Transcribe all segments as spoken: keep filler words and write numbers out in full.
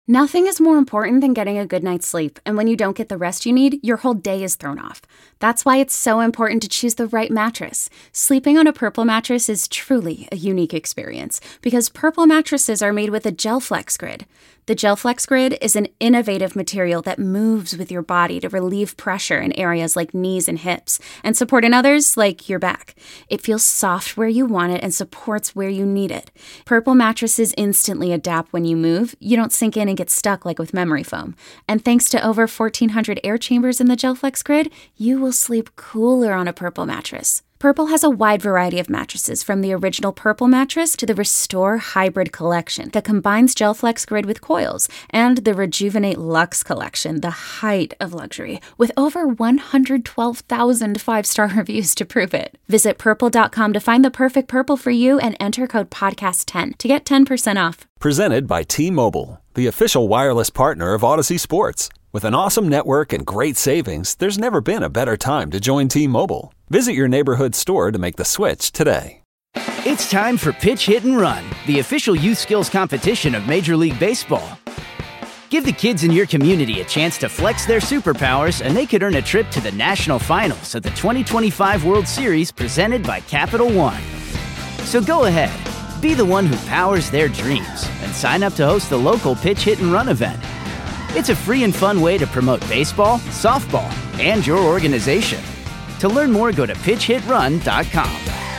Nothing is more important than getting a good night's sleep, and when you don't get the rest you need, your whole day is thrown off. That's why it's so important to choose the right mattress. Sleeping on a Purple mattress is truly a unique experience, because Purple mattresses are made with a GelFlex Grid. The GelFlex Grid is an innovative material that moves with your body to relieve pressure in areas like knees and hips, and support in others like your back. It feels soft where you want it and supports where you need it. Purple mattresses instantly adapt when you move. You don't sink in and get stuck like with memory foam. And thanks to over fourteen hundred air chambers in the GelFlex Grid, you will sleep cooler on a Purple mattress. Purple has a wide variety of mattresses, from the original Purple mattress to the Restore Hybrid collection that combines GelFlex Grid with coils, and the Rejuvenate Luxe collection, the height of luxury, with over one hundred twelve thousand five-star reviews to prove it. Visit purple dot com to find the perfect Purple for you and enter code podcast ten to get ten percent off. Presented by T-Mobile, the official wireless partner of Odyssey Sports. With an awesome network and great savings, there's never been a better time to join T-Mobile. Visit your neighborhood store to make the switch today. It's time for Pitch, Hit, and Run, the official youth skills competition of Major League Baseball. Give the kids in your community a chance to flex their superpowers, and they could earn a trip to the national finals of the twenty twenty-five World Series presented by Capital One. So go ahead, be the one who powers their dreams, and sign up to host the local Pitch, Hit, and Run event. It's a free and fun way to promote baseball, softball, and your organization. To learn more, go to pitch hit run dot com.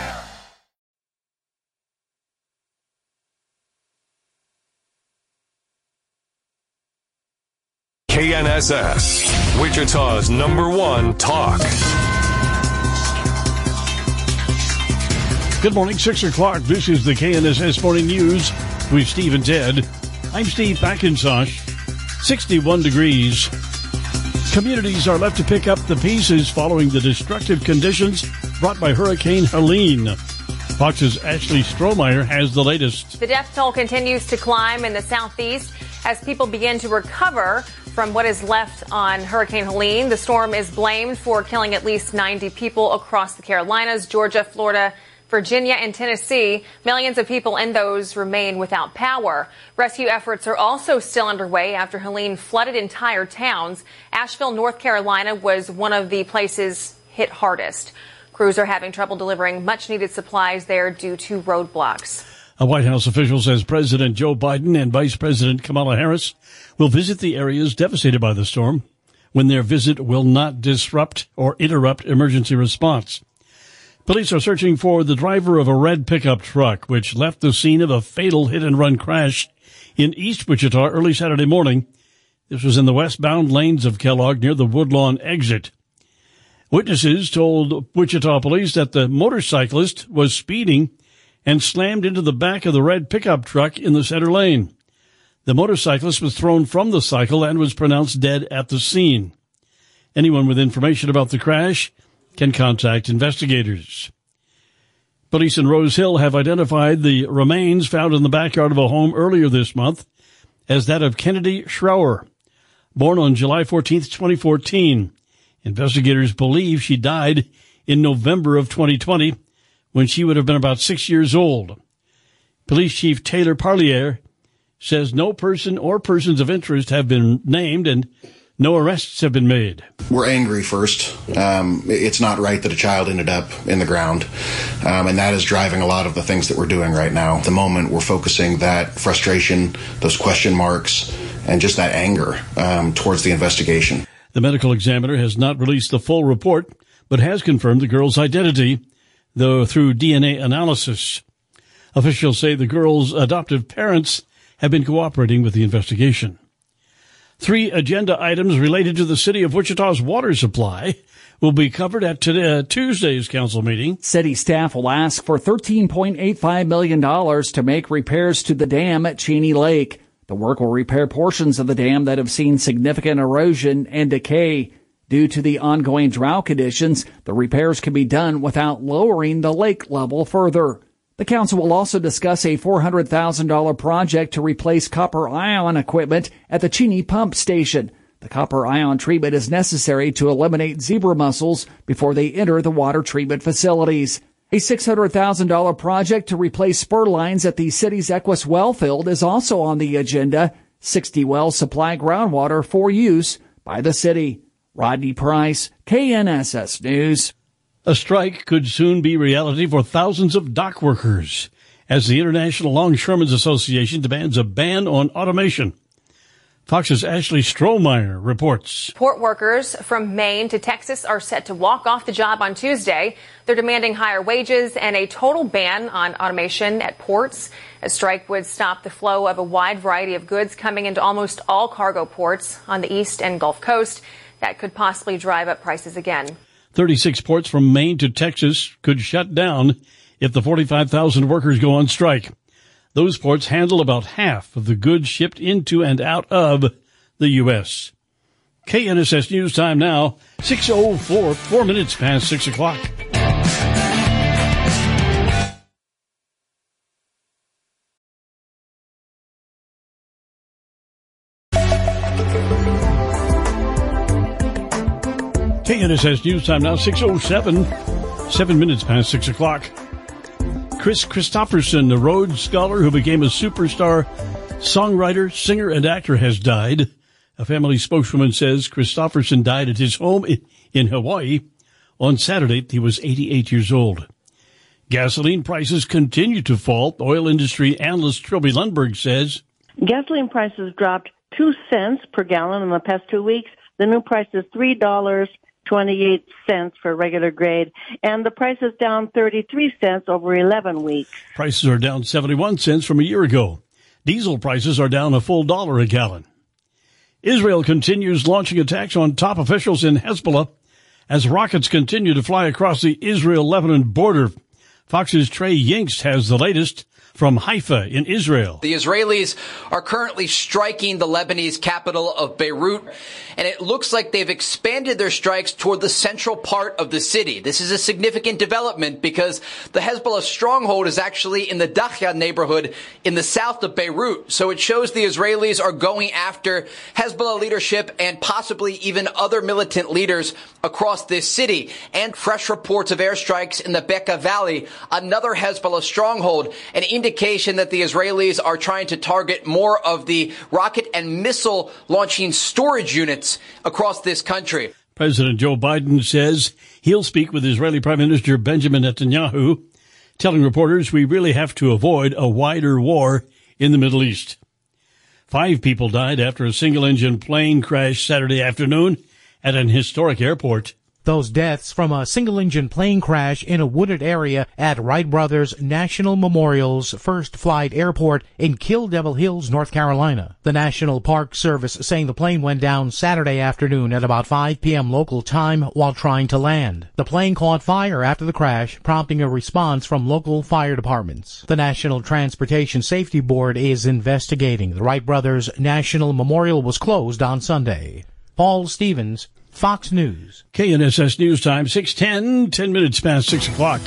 K N S S, Wichita's number one talk. Good morning, six o'clock. This is the K N S S Morning News with Steve and Ted. I'm Steve McIntosh. sixty-one degrees. Communities are left to pick up the pieces following the destructive conditions brought by Hurricane Helene. Fox's Ashley Strohmeyer has the latest. The death toll continues to climb in the southeast as people begin to recover from what is left on Hurricane Helene. The storm is blamed for killing at least ninety people across the Carolinas, Georgia, Florida, Virginia, and Tennessee. Millions of people in those remain without power. Rescue efforts are also still underway after Helene flooded entire towns. Asheville, North Carolina was one of the places hit hardest. Crews are having trouble delivering much-needed supplies there due to roadblocks. A White House official says President Joe Biden and Vice President Kamala Harris will visit the areas devastated by the storm when their visit will not disrupt or interrupt emergency response. Police are searching for the driver of a red pickup truck, which left the scene of a fatal hit-and-run crash in East Wichita early Saturday morning. This was in the westbound lanes of Kellogg near the Woodlawn exit. Witnesses told Wichita police that the motorcyclist was speeding and slammed into the back of the red pickup truck in the center lane. The motorcyclist was thrown from the cycle and was pronounced dead at the scene. Anyone with information about the crash can contact investigators. Police in Rose Hill have identified the remains found in the backyard of a home earlier this month as that of Kennedy Schroer, born on July fourteenth, twenty fourteen. Investigators believe she died in November of twenty twenty when she would have been about six years old. Police Chief Taylor Parlier says no person or persons of interest have been named and no arrests have been made. We're angry first. Um, it's not right that a child ended up in the ground, um, and that is driving a lot of the things that we're doing right now. At the moment, we're focusing that frustration, those question marks, and just that anger um, towards the investigation. The medical examiner has not released the full report, but has confirmed the girl's identity, though through D N A analysis. Officials say the girl's adoptive parents have been cooperating with the investigation. Three agenda items related to the city of Wichita's water supply will be covered at today, uh, Tuesday's council meeting. City staff will ask for thirteen point eight five million dollars to make repairs to the dam at Cheney Lake. The work will repair portions of the dam that have seen significant erosion and decay. Due to the ongoing drought conditions, the repairs can be done without lowering the lake level further. The council will also discuss a four hundred thousand dollars project to replace copper ion equipment at the Cheney pump station. The copper ion treatment is necessary to eliminate zebra mussels before they enter the water treatment facilities. A six hundred thousand dollars project to replace spur lines at the city's Equus well field is also on the agenda. sixty wells supply groundwater for use by the city. Rodney Price, K N S S News. A strike could soon be reality for thousands of dock workers as the International Longshoremen's Association demands a ban on automation. Fox's Ashley Strohmeyer reports. Port workers from Maine to Texas are set to walk off the job on Tuesday. They're demanding higher wages and a total ban on automation at ports. A strike would stop the flow of a wide variety of goods coming into almost all cargo ports on the East and Gulf Coast. That could possibly drive up prices again. thirty-six ports from Maine to Texas could shut down if the forty-five thousand workers go on strike. Those ports handle about half of the goods shipped into and out of the U S. K N S S News Time now, six oh four, four minutes past six o'clock. K N S S News Time now, six oh seven, seven minutes past six o'clock. Chris Christopherson, a Rhodes Scholar who became a superstar songwriter, singer, and actor, has died. A family spokeswoman says Christopherson died at his home in Hawaii. On Saturday, he was eighty-eight years old. Gasoline prices continue to fall. Oil industry analyst Trilby Lundberg says gasoline prices dropped two cents per gallon in the past two weeks. The new price is three dollars and twenty-eight cents for regular grade, and the price is down thirty-three cents over eleven weeks. Prices are down seventy-one cents from a year ago. Diesel prices are down a full dollar a gallon. Israel continues launching attacks on top officials in Hezbollah as rockets continue to fly across the Israel-Lebanon border. Fox's Trey Yingst has the latest from Haifa in Israel. The Israelis are currently striking the Lebanese capital of Beirut, and it looks like they've expanded their strikes toward the central part of the city. This is a significant development because the Hezbollah stronghold is actually in the Dahya neighborhood in the south of Beirut. So it shows the Israelis are going after Hezbollah leadership and possibly even other militant leaders across this city. And fresh reports of airstrikes in the Bekaa Valley, another Hezbollah stronghold, an indication that the Israelis are trying to target more of the rocket and missile launching storage units across this country. President Joe Biden says he'll speak with Israeli Prime Minister Benjamin Netanyahu, telling reporters we really have to avoid a wider war in the Middle East. Five people died after a single-engine plane crashed Saturday afternoon at an historic airport. Those deaths from a single-engine plane crash in a wooded area at Wright Brothers National Memorial's First Flight Airport in Kill Devil Hills, North Carolina. The National Park Service saying the plane went down Saturday afternoon at about five p.m. local time while trying to land. The plane caught fire after the crash, prompting a response from local fire departments. The National Transportation Safety Board is investigating. The Wright Brothers National Memorial was closed on Sunday. Paul Stevens, Fox News. K N S S News Time, six ten, ten minutes past six o'clock.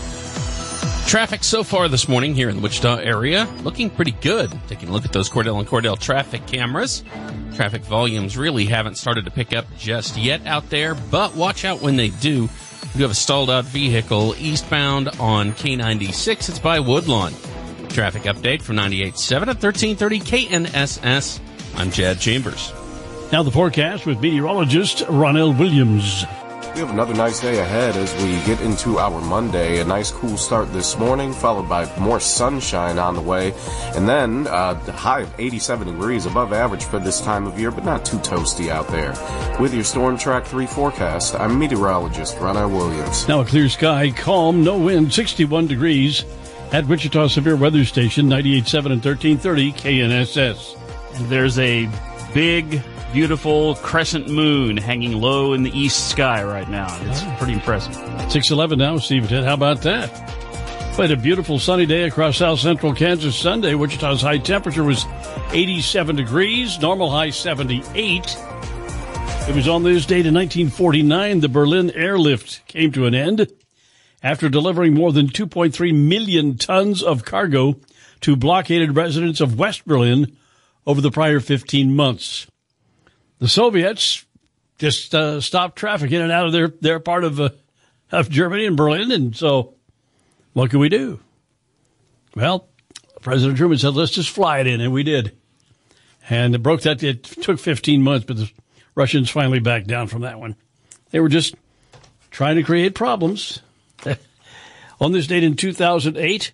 Traffic so far this morning here in the Wichita area looking pretty good. Taking a look at those Cordell and Cordell traffic cameras. Traffic volumes really haven't started to pick up just yet out there, but watch out when they do. You have a stalled out vehicle eastbound on K ninety-six. It's by Woodlawn. Traffic update from ninety-eight point seven at thirteen thirty K N S S. I'm Chad Chambers. Now the forecast with meteorologist Ronell Williams. We have another nice day ahead as we get into our Monday. A nice cool start this morning, followed by more sunshine on the way. And then uh, the high of eighty-seven degrees, above average for this time of year, but not too toasty out there. With your Storm Track three forecast, I'm meteorologist Ronell Williams. Now a clear sky, calm, no wind, sixty-one degrees at Wichita Severe Weather Station, ninety-eight point seven and thirteen thirty K N S S. And there's a big, beautiful crescent moon hanging low in the east sky right now. It's pretty impressive. six eleven now, Steve. How about that? We had a beautiful sunny day across south central Kansas Sunday. Wichita's high temperature was eighty-seven degrees, normal high seventy-eight. It was on this date in nineteen forty-nine the Berlin airlift came to an end after delivering more than two point three million tons of cargo to blockaded residents of West Berlin over the prior fifteen months. The Soviets just uh, stopped traffic in and out of their, their part of, uh, of Germany and Berlin, and so what could we do? Well, President Truman said, let's just fly it in, and we did. And it broke that. It took fifteen months, but the Russians finally backed down from that one. They were just trying to create problems. On this date in two thousand eight,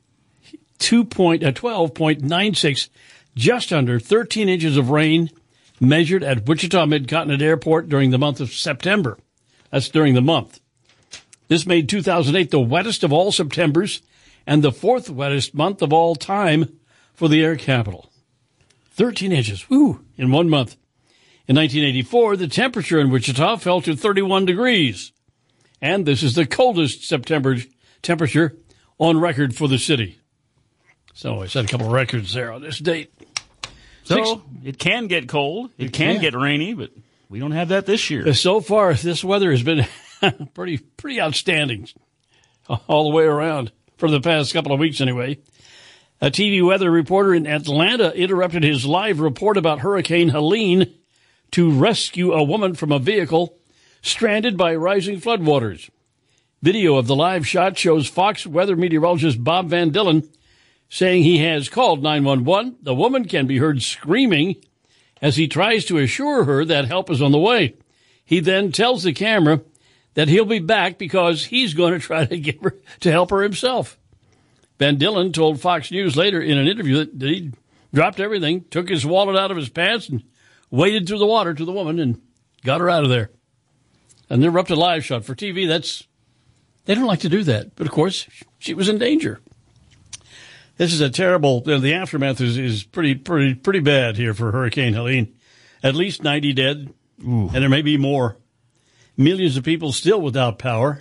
twelve point nine six, just under thirteen inches of rain measured at Wichita Mid-Continent Airport during the month of September. That's during the month. This made two thousand eight the wettest of all Septembers and the fourth wettest month of all time for the air capital. thirteen inches, woo, in one month. In nineteen eighty-four, the temperature in Wichita fell to thirty-one degrees. And this is the coldest September temperature on record for the city. So I set a couple of records there on this date. So Six, it can get cold. It, it can, can get rainy, but we don't have that this year. So far, this weather has been pretty pretty outstanding all the way around for the past couple of weeks anyway. A T V weather reporter in Atlanta interrupted his live report about Hurricane Helene to rescue a woman from a vehicle stranded by rising floodwaters. Video of the live shot shows Fox weather meteorologist Bob Van Dillen saying he has called nine one one. The woman can be heard screaming as he tries to assure her that help is on the way. He then tells the camera that he'll be back because he's going to try to get her to help her himself. Van Dillen told Fox News later in an interview that he dropped everything, took his wallet out of his pants, and waded through the water to the woman and got her out of there. An interrupted live shot for T V, that's, they don't like to do that. But, of course, she was in danger. This is a terrible, the aftermath is, is pretty, pretty, pretty bad here for Hurricane Helene. At least ninety dead, Ooh. And there may be more. Millions of people still without power.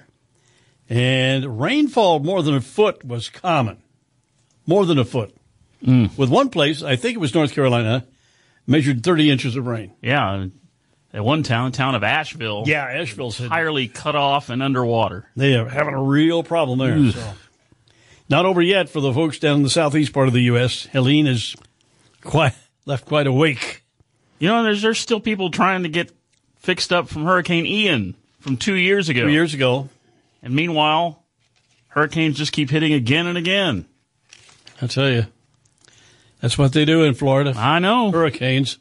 And rainfall more than a foot was common. More than a foot. Mm. With one place, I think it was North Carolina, measured thirty inches of rain. Yeah. At one town, town of Asheville. Yeah, Asheville's entirely cut off and underwater. They are having a real problem there. So. Not over yet for the folks down in the southeast part of the U S Helene has quite, left quite a wake. You know, there's there's still people trying to get fixed up from Hurricane Ian from two years ago. Two years ago. And meanwhile, hurricanes just keep hitting again and again. I tell you, that's what they do in Florida. I know. Hurricanes.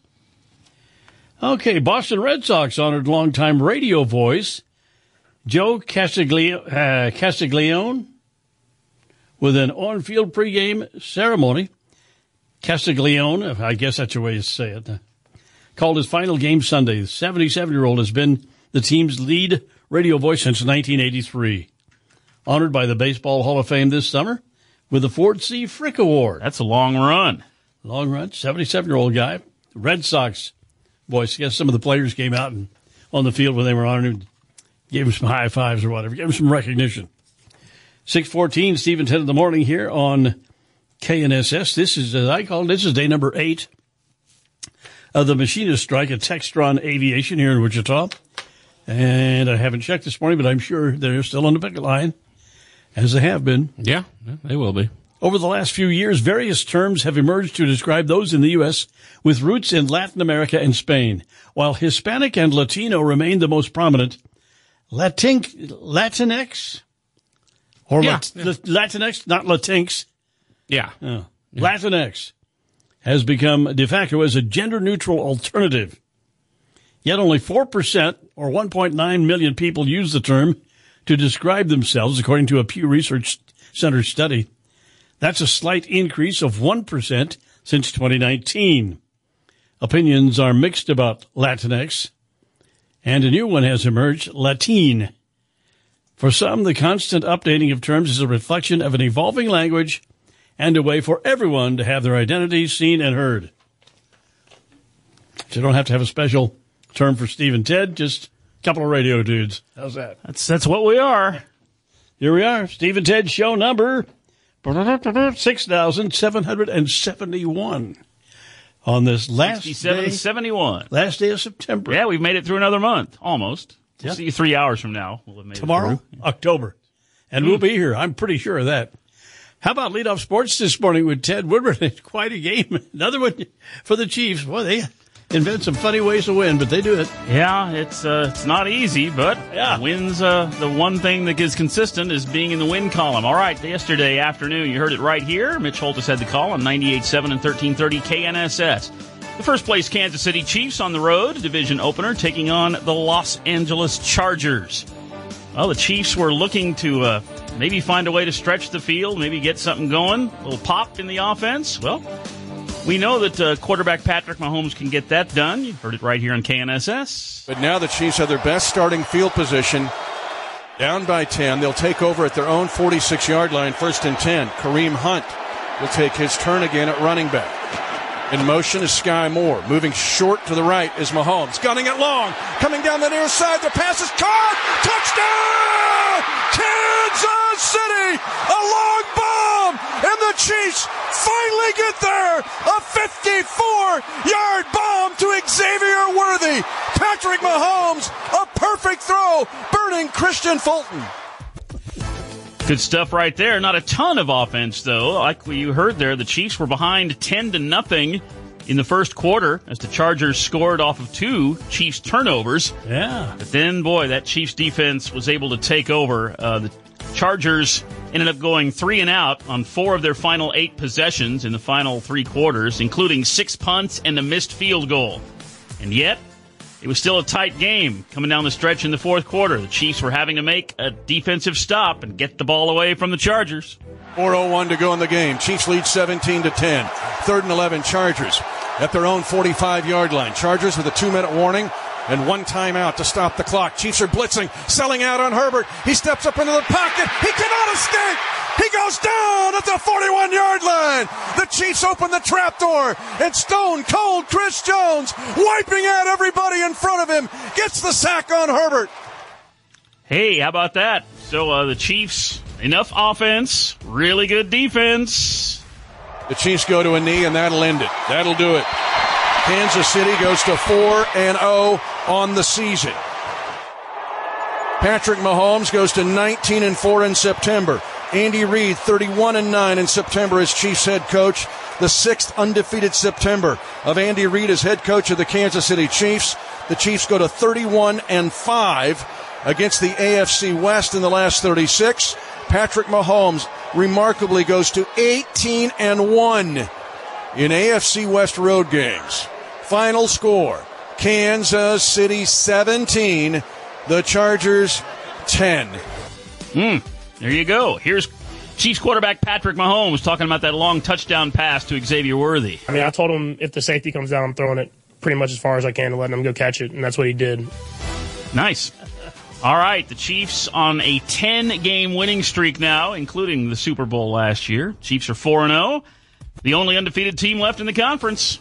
Okay, Boston Red Sox honored longtime radio voice Joe Castiglione, uh, Castiglione with an on-field pregame ceremony. Castiglione, I guess that's the way to say it, uh, called his final game Sunday. The seventy-seven-year-old has been the team's lead radio voice since nineteen eighty-three. Honored by the Baseball Hall of Fame this summer with the Ford C. Frick Award. That's a long run. Long run. seventy-seven-year-old guy. Red Sox voice. I guess some of the players came out and on the field when they were honored him, gave him some high fives or whatever, gave him some recognition. six fourteen, Steve and Ted in the morning here on K N S S. This is, as I call it, this is day number eight of the machinist strike at Textron Aviation here in Wichita. And I haven't checked this morning, but I'm sure they're still on the picket line, as they have been. Yeah, they will be. Over the last few years, various terms have emerged to describe those in the U S with roots in Latin America and Spain. While Hispanic and Latino remain the most prominent, Latin, Latinx, or yeah, Lat, yeah. Latinx, not Latinx. Yeah. Oh, yeah. Latinx has become de facto as a gender-neutral alternative. Yet only four percent, or one point nine million people, use the term to describe themselves, according to a Pew Research Center study. That's a slight increase of one percent since twenty nineteen. Opinions are mixed about Latinx, and a new one has emerged, Latine. For some, the constant updating of terms is a reflection of an evolving language and a way for everyone to have their identities seen and heard. So you don't have to have a special term for Steve and Ted, just a couple of radio dudes. How's that? That's that's what we are. Here we are, Steve and Ted show number six thousand seven hundred seventy-one on this last sixty-seven seventy-one. Last day of September. Yeah, we've made it through another month, almost. We'll Yeah. see you three hours from now. We'll have made Tomorrow, it through. October. And mm. we'll be here. I'm pretty sure of that. How about leadoff sports this morning with Ted Woodward? Quite a game. Another one for the Chiefs. Boy, they invent some funny ways to win, but they do it. Yeah, it's uh, it's not easy, but yeah. wins. Uh, the one thing that is consistent is being in the win column. All right, yesterday afternoon, you heard it right here. Mitch Holtis had the call on ninety-eight point seven and thirteen thirty K N S S. The first place Kansas City Chiefs on the road, division opener, taking on the Los Angeles Chargers. Well, the Chiefs were looking to uh, maybe find a way to stretch the field, maybe get something going, a little pop in the offense. Well, we know that uh, quarterback Patrick Mahomes can get that done. You heard it right here on K N S S. But now the Chiefs have their best starting field position, down by ten. They'll take over at their own forty-six-yard line, first and ten. Kareem Hunt will take his turn again at running back. In motion is Sky Moore. Moving short to the right is Mahomes. Gunning it long. Coming down the near side. The pass is caught. Touchdown! Kansas City! A long bomb! And the Chiefs finally get there! A fifty-four-yard bomb to Xavier Worthy. Patrick Mahomes, a perfect throw, burning Christian Fulton. Good stuff right there. Not a ton of offense, though. Like you heard there, the Chiefs were behind ten to nothing in the first quarter as the Chargers scored off of two Chiefs turnovers. Yeah. But then, boy, that Chiefs defense was able to take over. Uh, the Chargers ended up going three and out on four of their final eight possessions in the final three quarters, including six punts and a missed field goal. And yet, it was still a tight game coming down the stretch in the fourth quarter. The Chiefs were having to make a defensive stop and get the ball away from the Chargers. four oh one to go in the game. Chiefs lead seventeen to ten. Third and eleven, Chargers at their own forty-five-yard line. Chargers with a two-minute warning and one timeout to stop the clock. Chiefs are blitzing, selling out on Herbert. He steps up into the pocket. He cannot escape. He goes down at the forty-one-yard line. The Chiefs open the trapdoor, and stone cold Chris Jones, wiping out everybody in front of him, gets the sack on Herbert. Hey, how about that? So uh, the Chiefs, enough offense, really good defense. The Chiefs go to a knee, and that'll end it. That'll do it. Kansas City goes to four and oh on the season. Patrick Mahomes goes to nineteen and four in September. Andy Reid, thirty-one and nine in September as Chiefs head coach. The sixth undefeated September of Andy Reid as head coach of the Kansas City Chiefs. The Chiefs go to thirty-one and five against the A F C West in the last thirty-six. Patrick Mahomes remarkably goes to eighteen and one in A F C West road games. Final score, Kansas City seventeen, the Chargers ten. Hmm. There you go. Here's Chiefs quarterback Patrick Mahomes talking about that long touchdown pass to Xavier Worthy. I mean, I told him if the safety comes down, I'm throwing it pretty much as far as I can to let him go catch it, and that's what he did. Nice. All right, the Chiefs on a ten-game winning streak now, including the Super Bowl last year. Chiefs are four and oh, the only undefeated team left in the conference,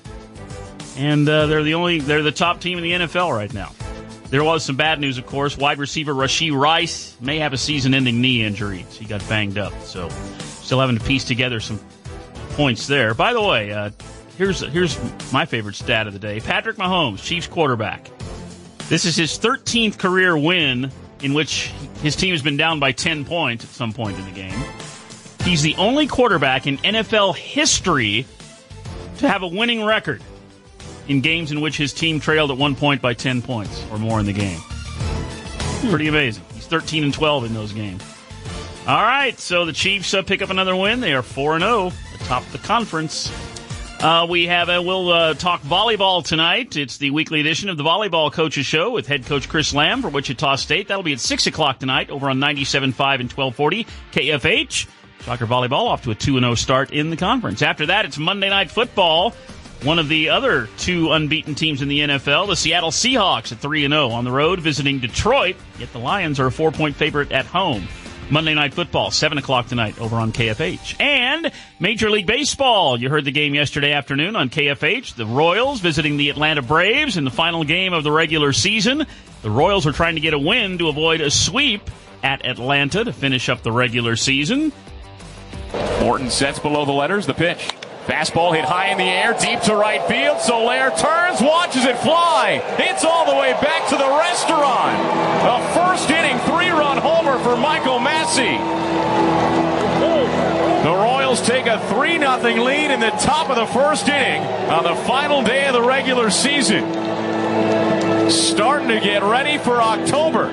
and uh, they're the only they're the top team in the N F L right now. There was some bad news, of course. Wide receiver Rashee Rice may have a season-ending knee injury. He got banged up, so still having to piece together some points there. By the way, uh, here's here's my favorite stat of the day. Patrick Mahomes, Chiefs quarterback. This is his thirteenth career win in which his team has been down by ten points at some point in the game. He's the only quarterback in N F L history to have a winning record in games in which his team trailed at one point by ten points or more in the game. Pretty amazing. He's thirteen and twelve in those games. All right, so the Chiefs uh, pick up another win. They are four and oh atop the conference. Uh, we have a, we'll uh, talk volleyball tonight. It's the weekly edition of the Volleyball Coaches Show with head coach Chris Lamb for Wichita State. That'll be at six o'clock tonight over on ninety-seven point five and twelve forty K F H. Soccer volleyball off to a two and oh start in the conference. After that, it's Monday Night Football. One of the other two unbeaten teams in the N F L, the Seattle Seahawks at three and oh on the road visiting Detroit, yet the Lions are a four-point favorite at home. Monday Night Football, seven o'clock tonight over on K F H. And Major League Baseball. You heard the game yesterday afternoon on K F H. The Royals visiting the Atlanta Braves in the final game of the regular season. The Royals are trying to get a win to avoid a sweep at Atlanta to finish up the regular season. Morton sets below the letters, the pitch. Fastball hit high in the air, deep to right field. Soler turns, watches it fly. It's all the way back to the restaurant. A first inning three-run homer for Michael Massey. The Royals take a three nothing lead in the top of the first inning on the final day of the regular season. Starting to get ready for October.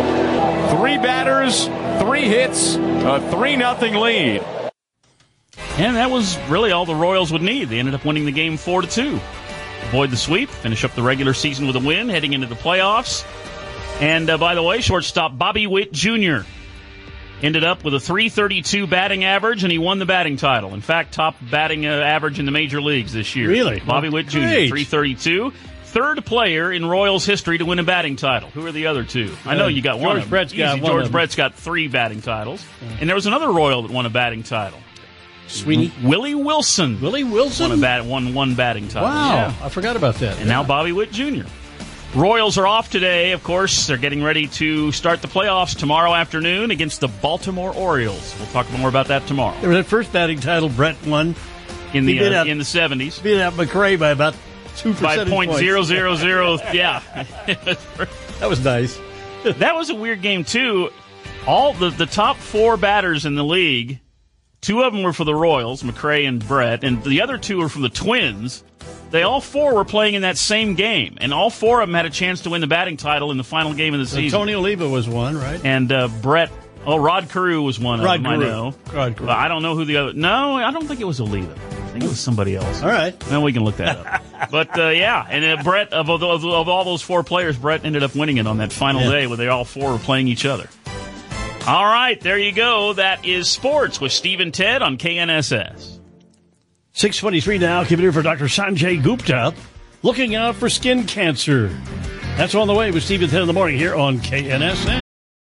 Three batters, three hits, a three nothing lead. And that was really all the Royals would need. They ended up winning the game four to two. Avoid the sweep, finish up the regular season with a win, heading into the playoffs. And uh, by the way, shortstop Bobby Witt Junior ended up with a three thirty-two batting average, and he won the batting title. In fact, top batting uh, average in the major leagues this year. Really? Bobby Witt Junior, three thirty-two. Third player in Royals history to win a batting title. Who are the other two? I know you got George one of them. Brett's got Easy. one George of them. Brett's got three batting titles. Yeah. And there was another Royal that won a batting title. Sweeney? Willie Wilson. Willie Wilson? Won, a bat, won one batting title. Wow. Yeah. I forgot about that. And now Bobby Witt Junior Royals are off today, of course. They're getting ready to start the playoffs tomorrow afternoon against the Baltimore Orioles. We'll talk more about that tomorrow. There was that first batting title Brett won in the uh, out, in the seventies. Beat out McRae by about two percentage by point points. zero zero zero. Yeah, that was nice. That was a weird game too. All the the top four batters in the league, two of them were for the Royals, McRae and Brett, and the other two were from the Twins. They all four were playing in that same game, and all four of them had a chance to win the batting title in the final game of the season. So Tony Oliva was one, right? And uh, Brett, oh, Rod Carew was one Rod of them, Carew. I know. Rod Carew. I don't know who the other... No, I don't think it was Oliva. I think it was somebody else. All right. Then we can look that up. But, uh, yeah, and uh, Brett, of, of, of all those four players, Brett ended up winning it on that final yeah. day where they all four were playing each other. All right, there you go. That is sports with Steve and Ted on K N S S. six twenty-three now. Keep it here for Doctor Sanjay Gupta. Looking out for skin cancer. That's on the way with Steve and Ted in the morning here on K N S S.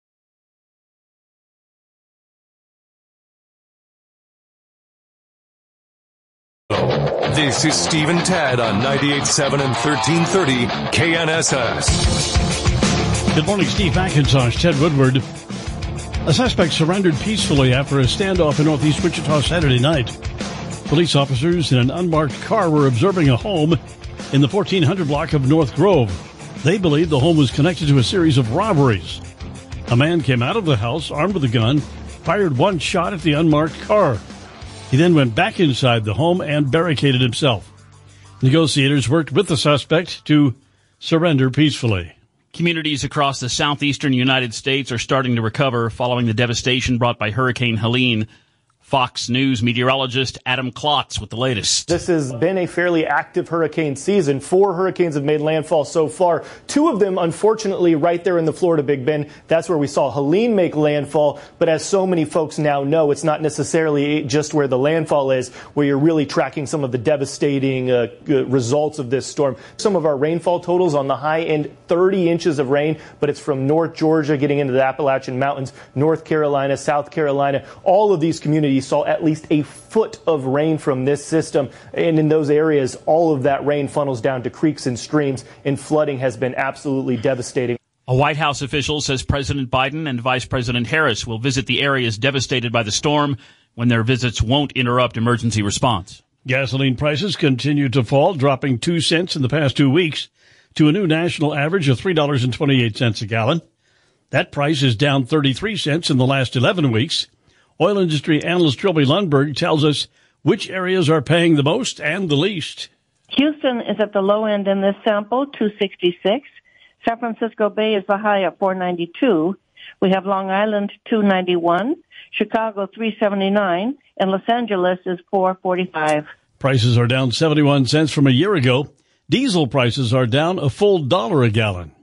This is Steve and Ted on ninety-eight point seven and thirteen thirty K N S S. Good morning, Steve McIntosh, Ted Woodward. A suspect surrendered peacefully after a standoff in northeast Wichita Saturday night. Police officers in an unmarked car were observing a home in the fourteen hundred block of North Grove. They believed the home was connected to a series of robberies. A man came out of the house armed with a gun, fired one shot at the unmarked car. He then went back inside the home and barricaded himself. Negotiators worked with the suspect to surrender peacefully. Communities across the southeastern United States are starting to recover following the devastation brought by Hurricane Helene. Fox News meteorologist Adam Klotz with the latest. This has been a fairly active hurricane season. Four hurricanes have made landfall so far. Two of them, unfortunately, right there in the Florida Big Bend. That's where we saw Helene make landfall. But as so many folks now know, it's not necessarily just where the landfall is, where you're really tracking some of the devastating uh, results of this storm. Some of our rainfall totals on the high end, thirty inches of rain, but it's from North Georgia getting into the Appalachian Mountains, North Carolina, South Carolina. All of these communities saw at least a foot of rain from this system. And in those areas, all of that rain funnels down to creeks and streams, and flooding has been absolutely devastating. A White House official says President Biden and Vice President Harris will visit the areas devastated by the storm when their visits won't interrupt emergency response. Gasoline prices continue to fall, dropping two cents in the past two weeks to a new national average of three dollars and twenty-eight cents a gallon. That price is down thirty-three cents in the last eleven weeks. Oil industry analyst Trilby Lundberg tells us which areas are paying the most and the least. Houston is at the low end in this sample, two sixty-six. San Francisco Bay is the high at four ninety-two. We have Long Island, two ninety-one. Chicago, three seventy-nine. And Los Angeles is four forty-five. Prices are down seventy-one cents from a year ago. Diesel prices are down a full dollar a gallon.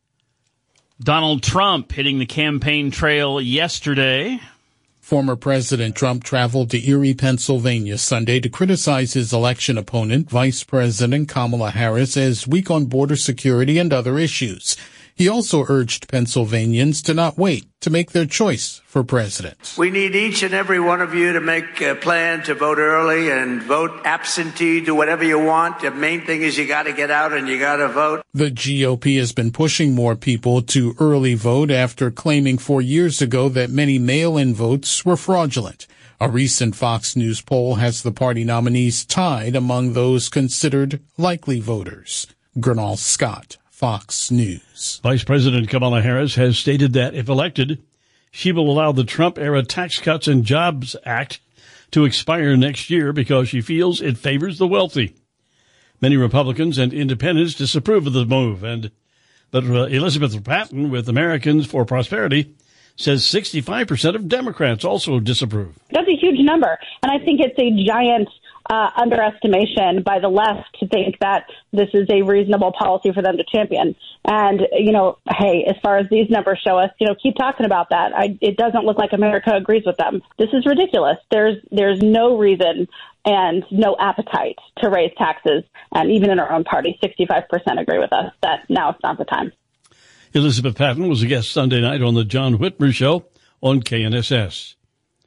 Donald Trump hitting the campaign trail yesterday. Former President Trump traveled to Erie, Pennsylvania Sunday to criticize his election opponent, Vice President Kamala Harris, as weak on border security and other issues. He also urged Pennsylvanians to not wait to make their choice for president. We need each and every one of you to make a plan to vote early and vote absentee, do whatever you want. The main thing is you got to get out and you got to vote. The G O P has been pushing more people to early vote after claiming four years ago that many mail-in votes were fraudulent. A recent Fox News poll has the party nominees tied among those considered likely voters. Gernal Scott, Fox News. Vice President Kamala Harris has stated that if elected, she will allow the Trump-era Tax Cuts and Jobs Act to expire next year because she feels it favors the wealthy. Many Republicans and independents disapprove of the move, and but uh, Elizabeth Patton with Americans for Prosperity says sixty-five percent of Democrats also disapprove. That's a huge number. And I think it's a giant uh, underestimation by the left to think that this is a reasonable policy for them to champion. And, you know, hey, as far as these numbers show us, you know, keep talking about that. I, it doesn't look like America agrees with them. This is ridiculous. There's there's no reason and no appetite to raise taxes. And even in our own party, sixty-five percent agree with us that now it's not the time. Elizabeth Patton was a guest Sunday night on the John Whitmer Show on K N S S.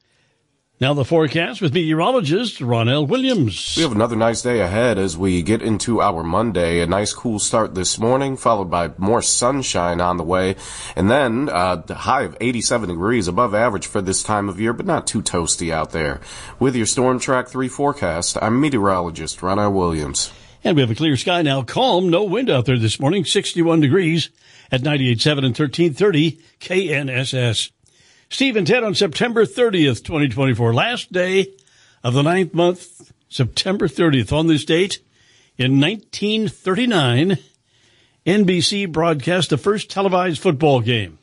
Now the forecast with meteorologist Ronell Williams. We have another nice day ahead as we get into our Monday. A nice cool start this morning, followed by more sunshine on the way. And then uh, the high of eighty-seven degrees, above average for this time of year, but not too toasty out there. With your Storm Track three forecast, I'm meteorologist Ronell Williams. And we have a clear sky now, calm, no wind out there this morning, sixty-one degrees at ninety-eight point seven and thirteen thirty K N S S. Steve and Ted on September thirtieth, twenty twenty-four. Last day of the ninth month, September thirtieth. On this date, in nineteen thirty-nine, N B C broadcast the first televised football game.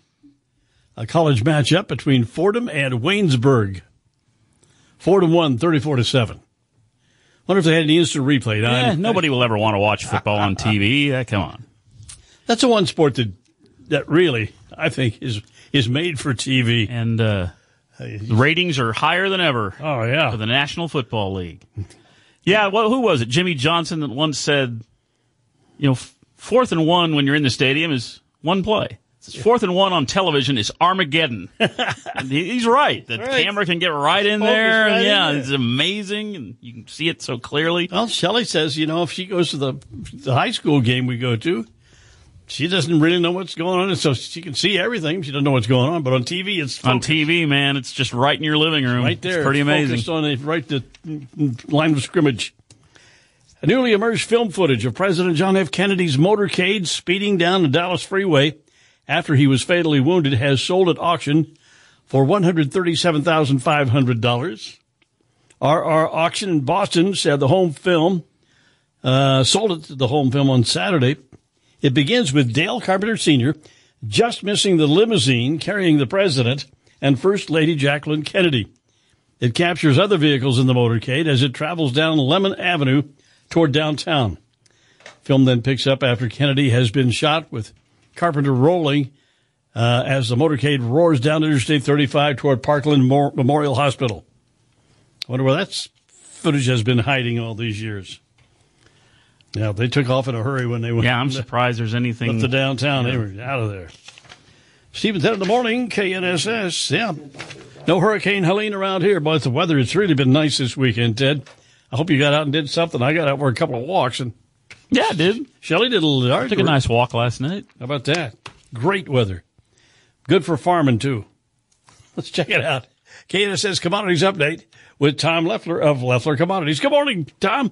A college matchup between Fordham and Waynesburg. Fordham won thirty-four to seven. Wonder if they had any instant replay. Yeah, nobody will ever want to watch football on T V. Uh, come on. That's the one sport that, that really, I think, is is made for T V. And uh, the ratings are higher than ever. Oh, yeah. For the National Football League. Yeah, well, who was it? Jimmy Johnson that once said, you know, f- fourth and one when you're in the stadium is one play. Fourth and one on television is Armageddon. And he's right. The right. camera can get right in Focus there. Right yeah, in there. It's amazing, and you can see it so clearly. Well, Shelley says, you know, if she goes to the the high school game we go to, she doesn't really know what's going on, so she can see everything. She doesn't know what's going on, but on T V, it's focused. On T V, man, it's just right in your living room. Right there. It's pretty amazing. Focused on the, right the line of scrimmage. A newly emerged film footage of President John F. Kennedy's motorcade speeding down the Dallas freeway after he was fatally wounded has sold at auction for one hundred thirty-seven thousand five hundred dollars. R R Auction in Boston said the home film uh, sold it to the home film on Saturday. It begins with Dale Carpenter Senior just missing the limousine carrying the president and First Lady Jacqueline Kennedy. It captures other vehicles in the motorcade as it travels down Lemon Avenue toward downtown. Film then picks up after Kennedy has been shot, with Carpenter rolling uh, as the motorcade roars down Interstate thirty-five toward Parkland Mor- Memorial Hospital. I wonder where that footage has been hiding all these years. Yeah, they took off in a hurry when they went. Yeah, I'm surprised there's anything. Left the downtown. Yeah. They were out of there. Steve and Ted in the morning, K N S S. Yeah. No Hurricane Helene around here, but the weather, it's really been nice this weekend, Ted. I hope you got out and did something. I got out for a couple of walks. and Yeah, I did. Shelley did a little yard. I took a nice walk last night. How about that? Great weather. Good for farming, too. Let's check it out. K N S S Commodities Update with Tom Leffler of Leffler Commodities. Good morning, Tom.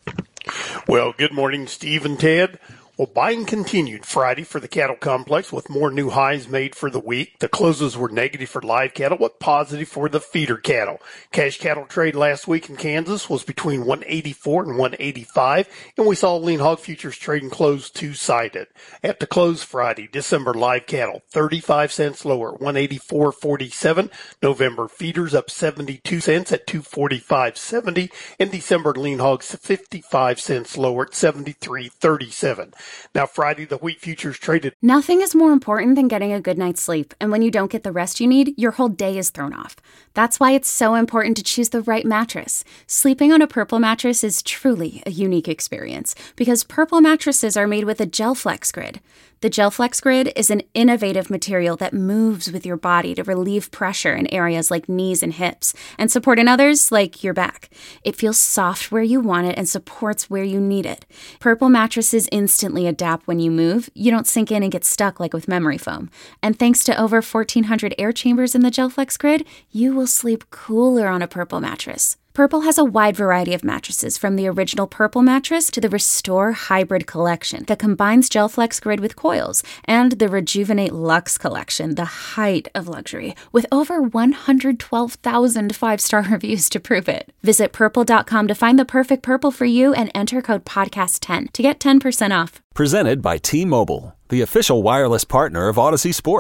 Well, good morning, Steve and Ted. Well, buying continued Friday for the cattle complex with more new highs made for the week. The closes were negative for live cattle, but positive for the feeder cattle. Cash cattle trade last week in Kansas was between one eighty-four and one eighty-five, and we saw lean hog futures trading close two-sided. At the close Friday, December live cattle thirty-five cents lower, one eighty-four forty-seven. November feeders up seventy-two cents at two forty-five seventy, and December lean hogs fifty-five cents lower at seventy-three thirty-seven. Now, Friday, the wheat futures traded. Nothing is more important than getting a good night's sleep. And when you don't get the rest you need, your whole day is thrown off. That's why it's so important to choose the right mattress. Sleeping on a Purple mattress is truly a unique experience because Purple mattresses are made with a GelFlex Grid. The GelFlex Grid is an innovative material that moves with your body to relieve pressure in areas like knees and hips and support in others like your back. It feels soft where you want it and supports where you need it. Purple mattresses instantly adapt when you move. You don't sink in and get stuck like with memory foam. And thanks to over fourteen hundred air chambers in the GelFlex Grid, you will sleep cooler on a Purple mattress. Purple has a wide variety of mattresses, from the original Purple mattress to the Restore Hybrid collection that combines GelFlex Grid with coils, and the Rejuvenate Luxe collection, the height of luxury, with over one hundred twelve thousand five-star reviews to prove it. Visit purple dot com to find the perfect Purple for you and enter code podcast ten to get ten percent off. Presented by T-Mobile, the official wireless partner of Odyssey Sports.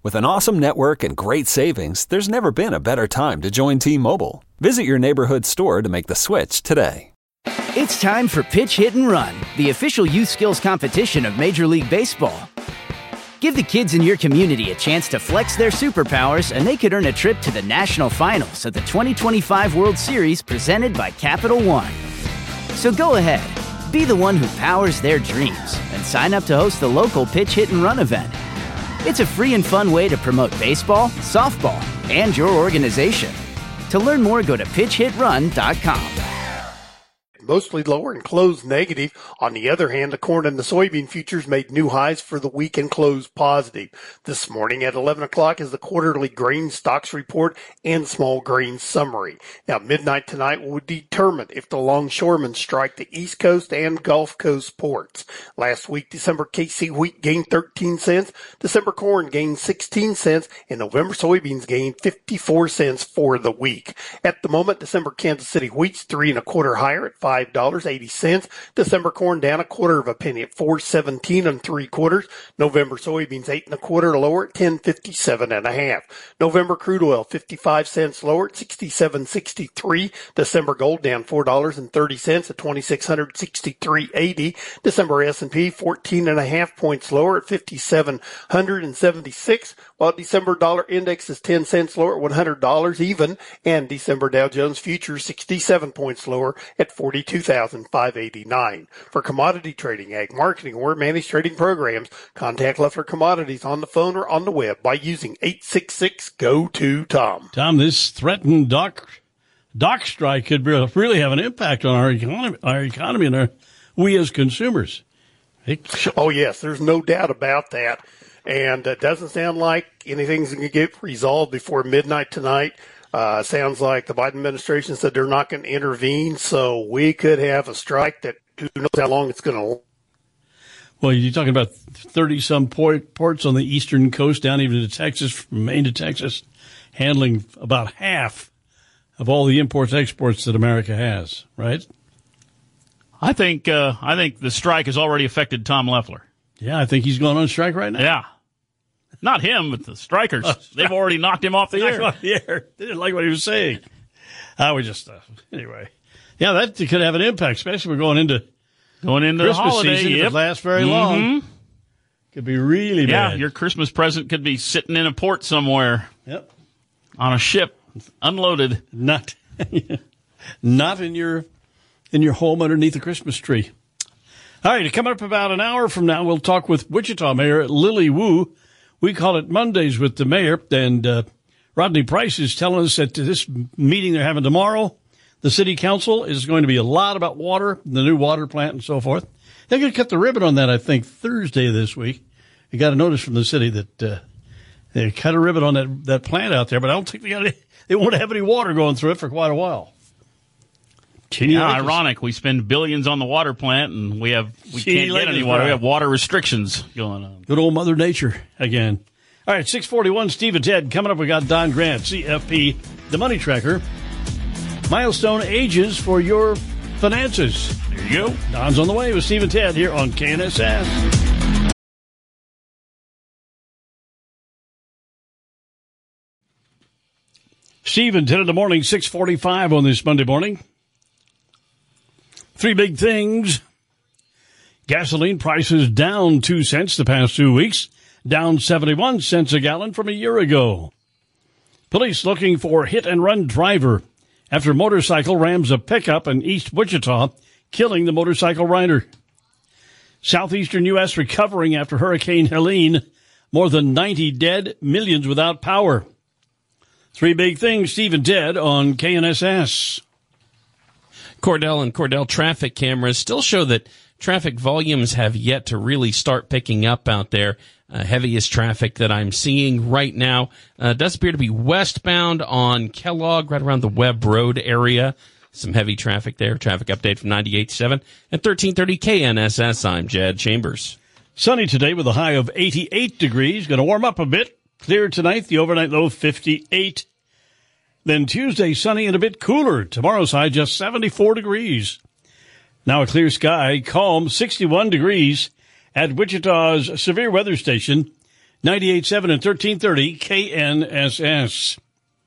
With an awesome network and great savings, there's never been a better time to join T-Mobile. Visit your neighborhood store to make the switch today. It's time for Pitch, Hit, and Run, the official youth skills competition of Major League Baseball. Give the kids in your community a chance to flex their superpowers, and they could earn a trip to the national finals of the twenty twenty-five World Series presented by Capital One. So go ahead, be the one who powers their dreams, and sign up to host the local Pitch, Hit, and Run event. It's a free and fun way to promote baseball, softball, and your organization. To learn more, go to pitch hit run dot com. Mostly lower and closed negative. On the other hand, the corn and the soybean futures made new highs for the week and closed positive. This morning at eleven o'clock is the quarterly grain stocks report and small grain summary. Now, midnight tonight will determine if the longshoremen strike the East Coast and Gulf Coast ports. Last week, December K C wheat gained thirteen cents, December corn gained sixteen cents, and November soybeans gained fifty-four cents for the week. At the moment, December Kansas City wheat's three and a quarter higher at five dollars and eighty cents. December corn down a quarter of a penny at four seventeen and three quarters. November soybeans eight and a quarter lower at ten fifty-seven and a half. November crude oil fifty-five cents lower at sixty-seven sixty-three. December gold down four dollars and thirty cents at twenty-six sixty-three eighty. December S and P fourteen and a half points lower at fifty-seven seventy-six, while December dollar index is ten cents lower at one hundred dollars even, and December Dow Jones futures sixty-seven points lower at forty-two thousand five hundred eighty-nine. For commodity trading, ag marketing, or managed trading programs, contact Leffler Commodities on the phone or on the web by using eight six six, G O two, T O M. Tom, this threatened dock dock strike could really have an impact on our economy, our economy and our, we as consumers. It, oh, yes, there's no doubt about that. And it doesn't sound like anything's going to get resolved before midnight tonight. Uh, sounds like the Biden administration said they're not going to intervene, so we could have a strike that who knows how long it's going to. Well, you're talking about thirty-some port, ports on the eastern coast down even to Texas, from Maine to Texas, handling about half of all the imports exports that America has, right? I think uh, I think the strike has already affected Tom Leffler. Yeah, I think he's going on strike right now. Yeah. Not him, but the strikers. Oh, They've already knocked him off the air. Off the air. They didn't like what he was saying. I was just, uh, anyway. Yeah, that could have an impact, especially we're going into going into Christmas the holiday season. Yep. If it lasts very mm-hmm. long. Could be really yeah, bad. Yeah, your Christmas present could be sitting in a port somewhere. Yep. On a ship, unloaded. Not, not in your in your home underneath the Christmas tree. All right, coming up about an hour from now, we'll talk with Wichita Mayor Lily Wu. We call it Mondays with the mayor, and uh, Rodney Price is telling us that this meeting they're having tomorrow, the city council, is going to be a lot about water, the new water plant and so forth. They're going to cut the ribbon on that, I think, Thursday this week. You got a notice from the city that uh, they cut a ribbon on that, that plant out there, but I don't think they got any, they won't have any water going through it for quite a while. Can you yeah, ironic. We spend billions on the water plant, and we have we can't get any water. We have water restrictions going on. Good old Mother Nature again. All right, six forty-one, Steve and Ted. Coming up, we got Don Grant, C F P, the Money Tracker. Milestone ages for your finances. There you go. Don's on the way with Steve and Ted here on K N S S. Steve and Ted in the morning, six forty-five on this Monday morning. Three big things. Gasoline prices down two cents the past two weeks, down seventy-one cents a gallon from a year ago. Police looking for hit-and-run driver after motorcycle rams a pickup in East Wichita, killing the motorcycle rider. Southeastern U S recovering after Hurricane Helene, more than ninety dead, millions without power. Three big things, Steve and Ted on K N S S. Cordell and Cordell traffic cameras still show that traffic volumes have yet to really start picking up out there. Uh, heaviest traffic that I'm seeing right now uh, does appear to be westbound on Kellogg, right around the Webb Road area. Some heavy traffic there. Traffic update from ninety-eight point seven at thirteen thirty K N S S. I'm Jed Chambers. Sunny today with a high of eighty-eight degrees. Going to warm up a bit. Clear tonight. The overnight low fifty-eight. Then Tuesday, sunny and a bit cooler. Tomorrow's high just seventy-four degrees. Now a clear sky, calm, sixty-one degrees at Wichita's severe weather station. ninety-eight point seven and thirteen thirty K N S S.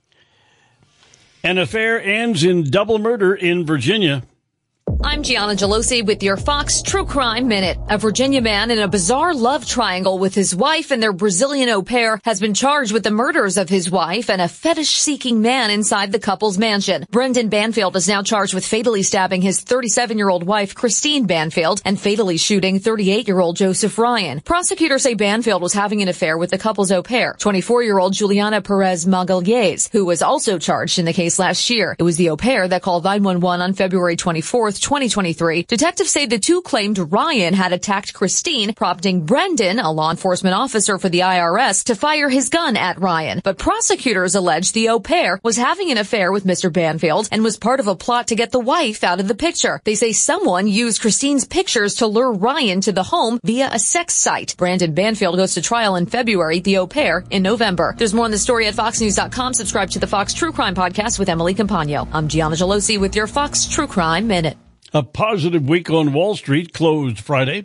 An affair ends in double murder in Virginia. I'm Gianna Gelosi with your Fox True Crime Minute. A Virginia man in a bizarre love triangle with his wife and their Brazilian au pair has been charged with the murders of his wife and a fetish-seeking man inside the couple's mansion. Brendan Banfield is now charged with fatally stabbing his thirty-seven-year-old wife, Christine Banfield, and fatally shooting thirty-eight-year-old Joseph Ryan. Prosecutors say Banfield was having an affair with the couple's au pair, twenty-four-year-old Juliana Perez Magalhaes, who was also charged in the case last year. It was the au pair that called nine one one on February twenty-fourth, twenty twenty-three. Detectives say the two claimed Ryan had attacked Christine, prompting Brendan, a law enforcement officer for the I R S, to fire his gun at Ryan. But prosecutors allege the au pair was having an affair with Mister Banfield and was part of a plot to get the wife out of the picture. They say someone used Christine's pictures to lure Ryan to the home via a sex site. Brandon Banfield goes to trial in February, the au pair in November. There's more on the story at fox news dot com. Subscribe to the Fox True Crime Podcast with Emily Campagno. I'm Gianna Gelosi with your Fox True Crime Minute. A positive week on Wall Street closed Friday.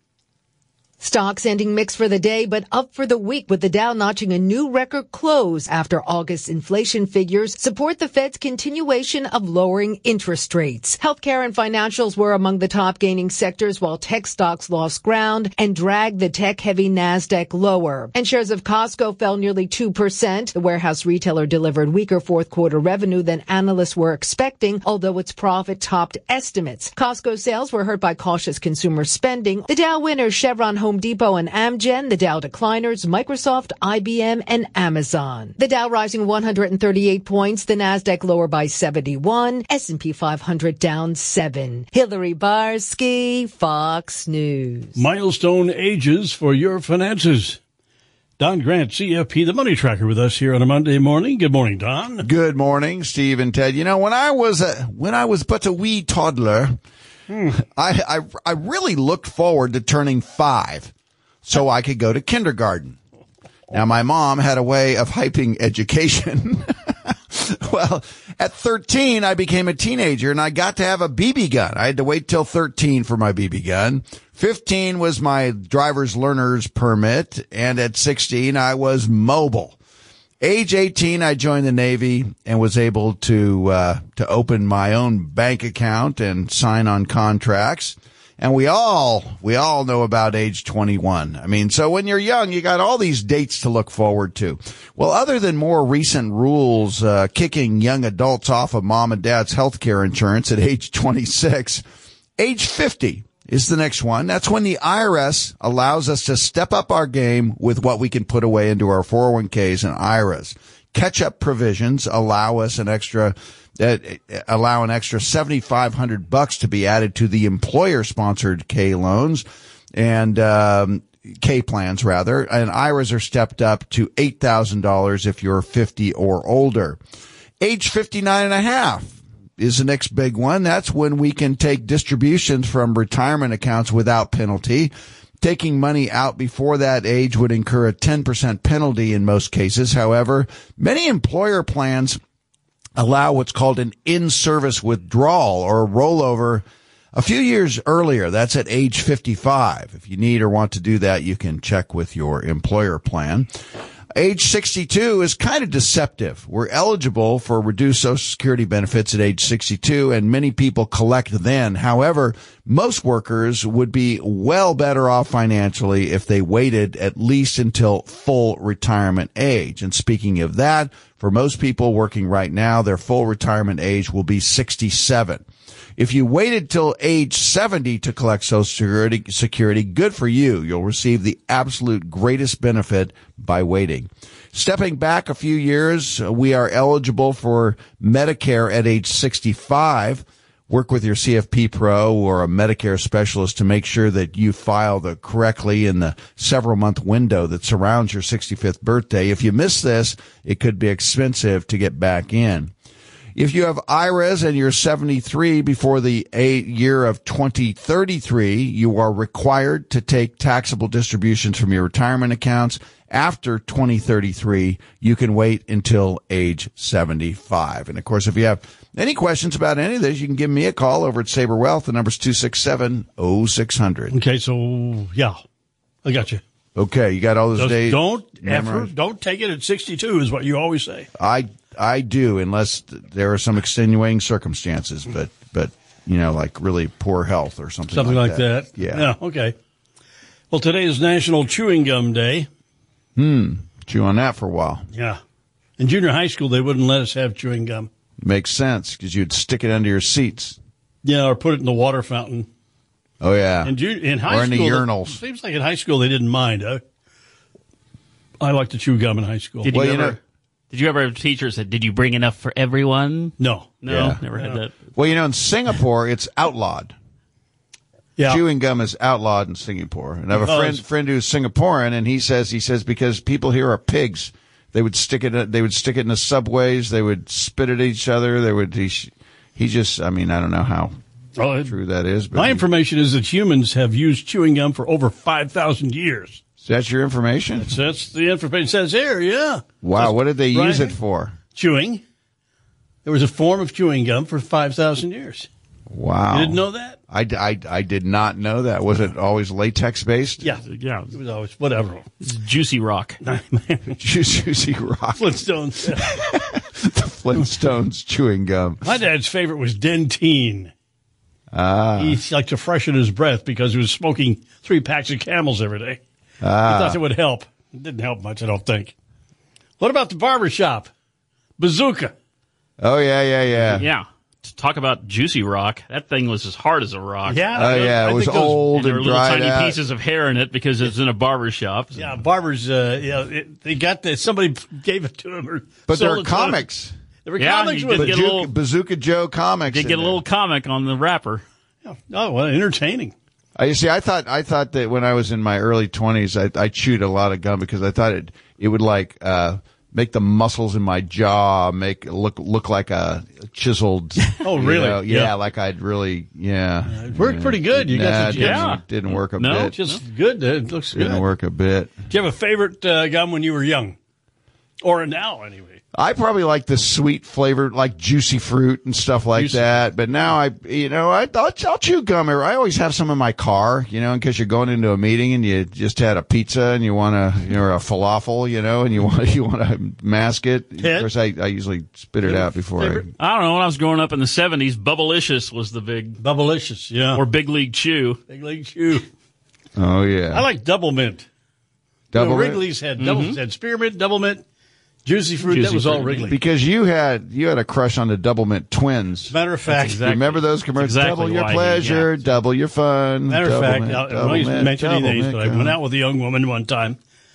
Stocks ending mixed for the day, but up for the week, with the Dow notching a new record close after August inflation figures support the Fed's continuation of lowering interest rates. Healthcare and financials were among the top gaining sectors, while tech stocks lost ground and dragged the tech-heavy NASDAQ lower. And shares of Costco fell nearly two percent. The warehouse retailer delivered weaker fourth-quarter revenue than analysts were expecting, although its profit topped estimates. Costco sales were hurt by cautious consumer spending. The Dow winners, Chevron, Home Depot, and Amgen. The Dow decliners, Microsoft, I B M, and Amazon. The Dow rising one hundred thirty-eight points, the NASDAQ lower by seventy-one, S and P five hundred down seven. Hillary Barsky, Fox News. Milestone ages for your finances. Don Grant, C F P, the Money Tracker, with us here on a Monday morning. Good morning, Don. Good morning, Steve and Ted. You know, when I was a, when I was but a wee toddler, Hmm. I, I I really looked forward to turning five so I could go to kindergarten. Now, my mom had a way of hyping education. Well, at thirteen, I became a teenager, and I got to have a B B gun. I had to wait till thirteen for my B B gun. fifteen was my driver's learner's permit, and at sixteen, I was mobile. Age eighteen, I joined the Navy and was able to uh to open my own bank account and sign on contracts. And we all we all know about age twenty-one. I mean, so when you're young, you got all these dates to look forward to. Well, other than more recent rules uh kicking young adults off of mom and dad's health care insurance at age twenty-six, age fifty is the next one. That's when the I R S allows us to step up our game with what we can put away into our four oh one k's and I R As. Catch-up provisions allow us an extra, uh, allow an extra seventy-five hundred bucks to be added to the employer-sponsored K loans and um, K plans rather. And I R As are stepped up to eight thousand dollars if you're fifty or older. Age fifty-nine and a half is the next big one. That's when we can take distributions from retirement accounts without penalty. Taking money out before that age would incur a ten percent penalty in most cases. However, many employer plans allow what's called an in-service withdrawal or a rollover a few years earlier. That's at age fifty-five. If you need or want to do that, you can check with your employer plan. Age sixty-two is kind of deceptive. We're eligible for reduced Social Security benefits at age sixty-two, and many people collect then. However, most workers would be well better off financially if they waited at least until full retirement age. And speaking of that, for most people working right now, their full retirement age will be sixty-seven. If you waited till age seventy to collect Social Security, security, good for you. You'll receive the absolute greatest benefit by waiting. Stepping back a few years, we are eligible for Medicare at age sixty-five. Work with your C F P Pro or a Medicare specialist to make sure that you file the correctly in the several month window that surrounds your sixty-fifth birthday. If you miss this, it could be expensive to get back in. If you have I R As and you're seventy-three before the year of twenty thirty-three, you are required to take taxable distributions from your retirement accounts. After twenty thirty-three, you can wait until age seventy-five. And of course, if you have any questions about any of this, you can give me a call over at Sabre Wealth. The number's two six seven, oh six hundred. Okay, so, yeah, I got you. Okay, you got all those Just days. don't ever, memorized? don't take it at sixty-two is what you always say. I I do, unless th- there are some extenuating circumstances, but but you know, like really poor health or something. Something like like that. Yeah. Yeah. Okay. Well, today is National Chewing Gum Day. Hmm. Chew on that for a while. Yeah. In junior high school, they wouldn't let us have chewing gum. Makes sense because you'd stick it under your seats. Yeah, or put it in the water fountain. Oh yeah. In, ju- in high or in school, the urinals. It seems like in high school they didn't mind. Uh, I like to chew gum in high school. Did you, well, ever, you know, did you ever have teachers that, did you bring enough for everyone? No. No, Yeah. never had No. that. Well, you know, in Singapore, it's outlawed. Yeah. Chewing gum is outlawed in Singapore. And I have a Oh, friend it's- friend who's Singaporean, and he says he says because people here are pigs, they would stick it. They would stick it in the subways. They would spit it at each other. They would. He, he just. I mean, I don't know how Oh, it- true that is. But My he- information is that humans have used chewing gum for over five thousand years. that's your information. That's, that's the information it says here, yeah. Wow, That's what did they right use it here. for? Chewing. There was a form of chewing gum for five thousand years. Wow, You didn't know that? I, I, I did not know that. Was it always latex based? Yeah. Yeah. It was always, whatever. It's Juicy Rock. Juicy Rock. Flintstones. The Flintstones chewing gum. My dad's favorite was Dentyne. Ah. He liked to freshen his breath because he was smoking three packs of Camels every day. Ah. He thought it would help. It didn't help much, I don't think. What about the barber shop? Bazooka. Oh yeah, yeah, yeah. Yeah. To talk about Juicy Rock, that thing was as hard as a rock. Yeah. Oh yeah, I it was think those- old And there were and little dried tiny out. pieces of hair in it because it's in a barber shop. Yeah, barbers, uh, yeah, it, they got that. Somebody gave it to him. Or But sold there are it to him. comics. There were Yeah, comics you with did it. get a Bazooka, little- Bazooka Joe comics. Did in get a there. little comic on the wrapper. Oh, well, entertaining. I you see. I thought I thought that when I was in my early twenties, I, I chewed a lot of gum because I thought it it would like uh, make the muscles in my jaw make look look like a chiseled. Oh, you really? know, yeah, Yeah. like I'd really yeah. It worked pretty good. You nah, got it the didn't, yeah. didn't work a No, bit. just good. It looks didn't good. work a bit. Do you have a favorite uh, gum when you were young, or now anyway? I probably like the sweet flavor, like juicy fruit and stuff like Juicy. that. But now I, you know, I, I'll, I'll chew gum. I always have some in my car, you know, in case you're going into a meeting and you just had a pizza and you want to, you know, or a falafel, you know, and you want you want to mask it. Ted? Of course, I, I usually spit it out before I. I don't know. When I was growing up in the seventies, Bubblicious was the big, Bubblicious, yeah. or Big League Chew. Big League Chew. Oh yeah. I like Double Mint. Double you know, Mint? Wrigley's had double Mhm. had spearmint, Double Mint, Juicy Fruit. Juicy that was all Fruit. Wrigley. Because you had you had a crush on the Double Mint twins. Matter of fact, exactly- Remember those commercials? That's exactly double your why he- pleasure, yeah. double your fun. Matter of double fact, mint, I- I'm double not even mint, mentioning double names, mint but I gum. went out with a young woman one time,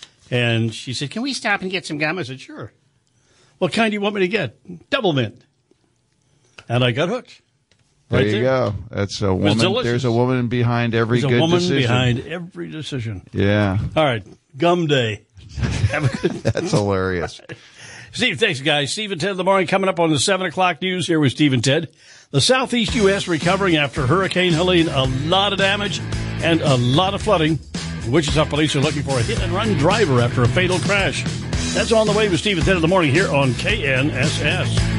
and she said, "Can we stop and get some gum?" I said, "Sure." What kind do you want me to get? Double mint. And I got hooked. There Right you there. go. That's a was woman. delicious. There's a woman behind every There's good a woman decision. behind every decision. Yeah, All right, Gum Day. Have a good that's hilarious. Steve, thanks, guys. Steve and Ted in the morning coming up on the seven o'clock news here with Steve and Ted. The southeast U S recovering after Hurricane Helene. A lot of damage and a lot of flooding. Wichita police are looking for a hit-and-run driver after a fatal crash. That's on the way with Steve and Ted in the morning here on K N S S.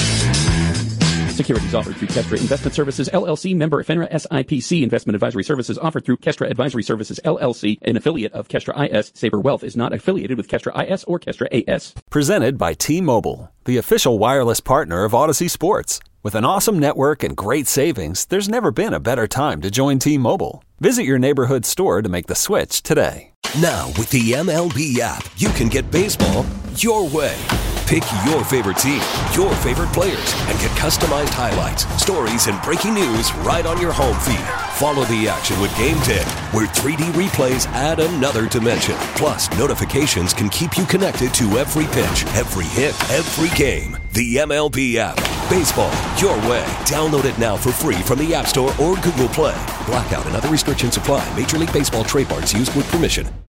Securities offered through Kestra Investment Services, L L C, member FINRA S I P C. Investment advisory services offered through Kestra Advisory Services, L L C, an affiliate of Kestra I S. Saber Wealth is not affiliated with Kestra I S or Kestra A S. Presented by T-Mobile, the official wireless partner of Odyssey Sports. With an awesome network and great savings, there's never been a better time to join T-Mobile. Visit your neighborhood store to make the switch today. Now, with the M L B app, you can get baseball your way. Pick your favorite team, your favorite players, and get customized highlights, stories, and breaking news right on your home feed. Follow the action with Game Day, where three D replays add another dimension. Plus, notifications can keep you connected to every pitch, every hit, every game. The M L B app. Baseball your way. Download it now for free from the App Store or Google Play. Blackout and other restrictions apply. Major League Baseball trademarks used with permission.